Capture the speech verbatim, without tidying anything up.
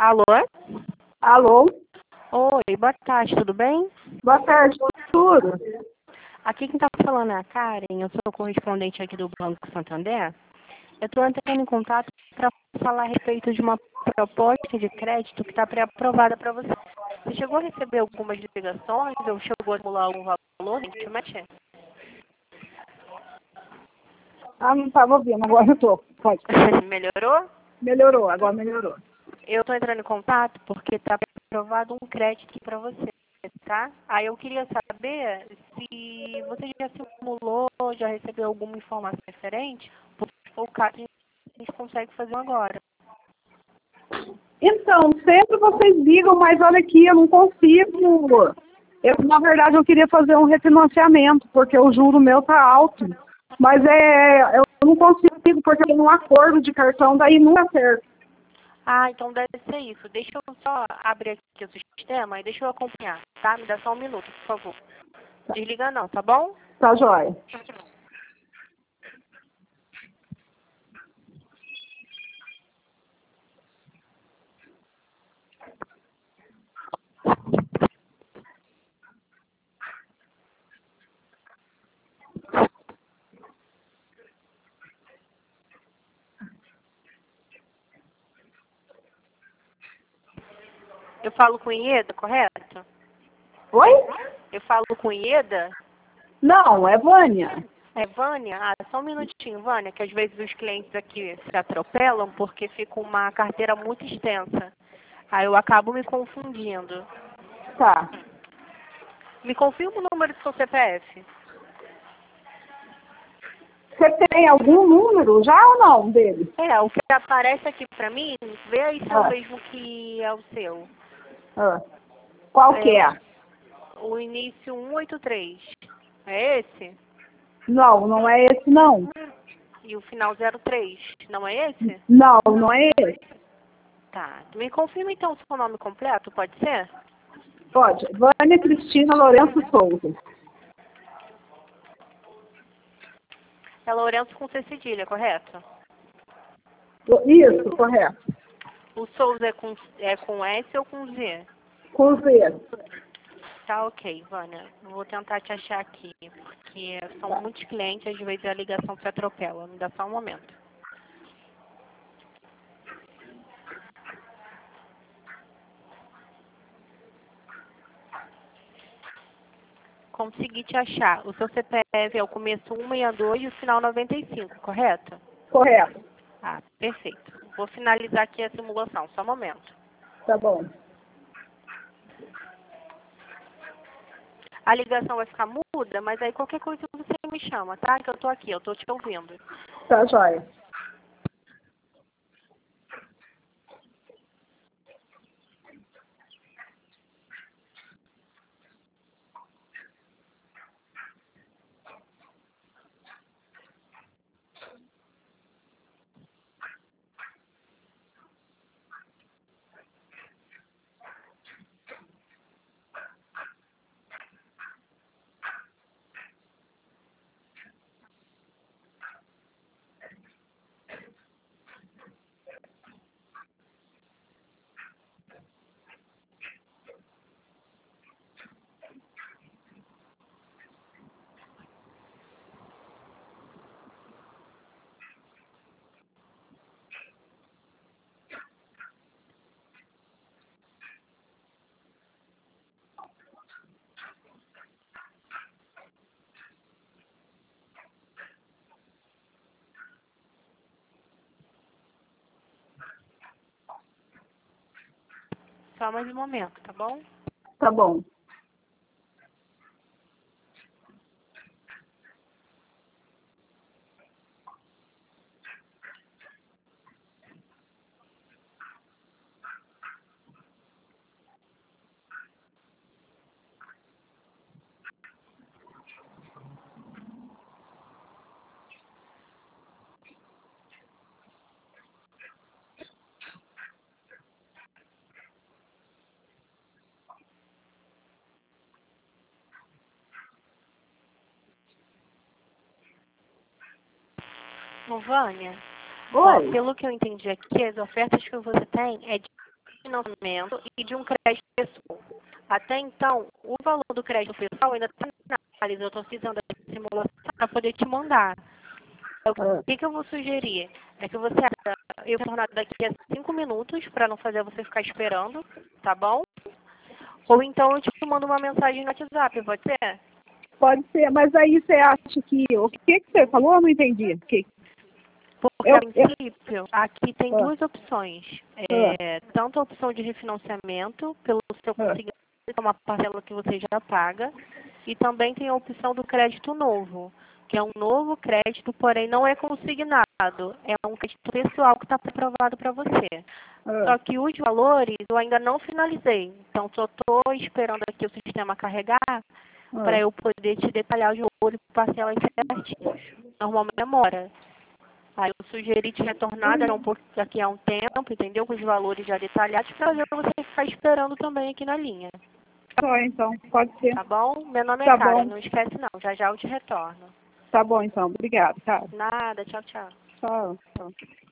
Alô? Alô? Oi, boa tarde, tudo bem? Boa tarde, tudo? Aqui quem está falando é a Karen, eu sou correspondente aqui do Banco Santander. Eu estou entrando em contato para falar a respeito de uma proposta de crédito que está pré-aprovada para você. Você chegou a receber algumas ligações ou chegou a acumular algum valor recentemente? Ah, não estava ouvindo, agora eu tô. Pode. Melhorou? Melhorou, agora melhorou. Eu estou entrando em contato porque está aprovado um crédito para você, tá? Aí eu queria saber se você já simulou, já recebeu alguma informação referente, porque se for o caso, a gente consegue fazer agora. Então, sempre vocês ligam, mas olha aqui, eu não consigo. Eu, na verdade, eu queria fazer um refinanciamento, porque o juro meu tá alto. Mas é, eu não consigo, porque eu tenho um acordo de cartão, daí não acerta. Ah, então deve ser isso. Deixa eu só abrir aqui o sistema e deixa eu acompanhar, tá? Me dá só um minuto, por favor. Desliga não, tá bom? Tá jóia. Eu falo com Ieda, correto? Oi? Eu falo com Ieda? Não, é Vânia. É, Vânia? Ah, só um minutinho, Vânia, que às vezes os clientes aqui se atropelam porque fica uma carteira muito extensa. Aí eu acabo me confundindo. Tá. Me confirma o número do seu C P F. Você tem algum número já ou não dele? É, o que aparece aqui pra mim, vê aí se é o Ah, mesmo que é o seu. ah. Qual que é? O início cento e oitenta e três. É esse? Não, não é esse não. E o final zero três. Não é esse? Não, não é esse. Tá. Me confirma então o seu nome completo, pode ser? Pode. Vânia Cristina Lourenço Souza. É Lourenço com C cedilha, correto? Isso, correto. O Souza é com, é com S ou com Z? Com Z. Tá ok, Vânia. Vou tentar te achar aqui, porque são muitos clientes, às vezes a ligação se atropela. Me dá só um momento. Consegui te achar. O seu C P F é o começo cento e sessenta e dois e o final noventa e cinco, correto? Correto. Ah, perfeito. Vou finalizar aqui a simulação, só um momento. Tá bom. A ligação vai ficar muda, mas aí qualquer coisa você me chama, tá? Que eu tô aqui, eu tô te ouvindo. Tá jóia. Só mais um momento, tá bom? Tá bom. Ô, Vânia, ó, Oi. pelo que eu entendi aqui, as ofertas que você tem é de financiamento e de um crédito pessoal. Até então, o valor do crédito pessoal ainda está na análise. Eu estou precisando da simulação para poder te mandar. O que, que eu vou sugerir? É que você, eu vou tornar daqui a cinco minutos para não fazer você ficar esperando, tá bom? Ou então eu te mando uma mensagem no WhatsApp, pode ser? Pode ser, mas aí você acha que... O que, que você falou? Eu não entendi. Que... Porque, eu, a princípio, eu... aqui tem ah, duas opções. É, ah, tanto a opção de refinanciamento, pelo seu ah, consignado, que é uma parcela que você já paga, e também tem a opção do crédito novo, que é um novo crédito, porém não é consignado. É um crédito pessoal que está aprovado para você. ah, Só que os valores eu ainda não finalizei. Então, só estou esperando aqui o sistema carregar para ah. eu poder te detalhar os valores e parcelas certinhos. Normalmente demora. Aí eu sugeri te retornar daqui a um pouco- daqui a um tempo, entendeu? Com os valores já detalhados, para você ficar esperando também aqui na linha. Tá bom, então. Pode ser. Tá bom? Meu nome é Tá Karen, bom. não esquece não. Já já eu te retorno. Tá bom, então. Obrigada, cara. Nada, tchau, tchau. Tchau. Tchau.